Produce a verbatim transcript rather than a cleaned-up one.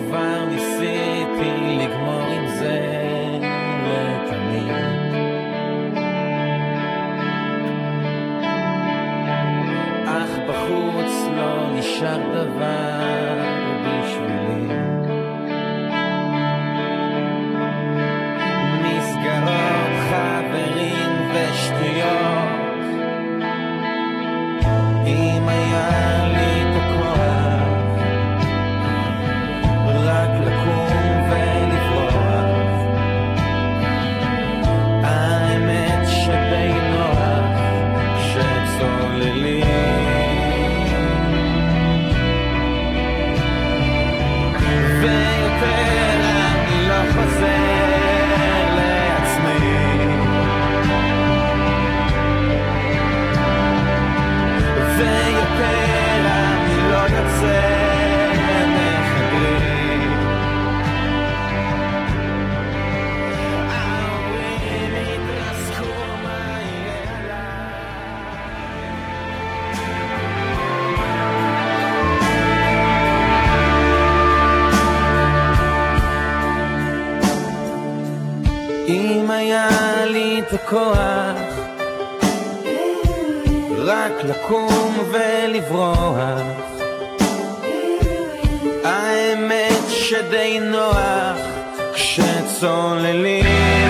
כבר ניסיתי לגמור עם זה לתמיד. אך בחוץ לא נשאר דבר בשבילי. מסגרות, חברים ושטויות. אם היה לי את הכוח רק לקום ולברוח, האמת שדי נוח כשצוללים, ויותר אני לא חוזר לעצמי, ויותר אני לא יוצא מחדרי. ההורים התרסקו, מה יהיה עליי? אם היה לי את הכוח רק לקום ולברוח, האמת שדי נוח כשצוללים,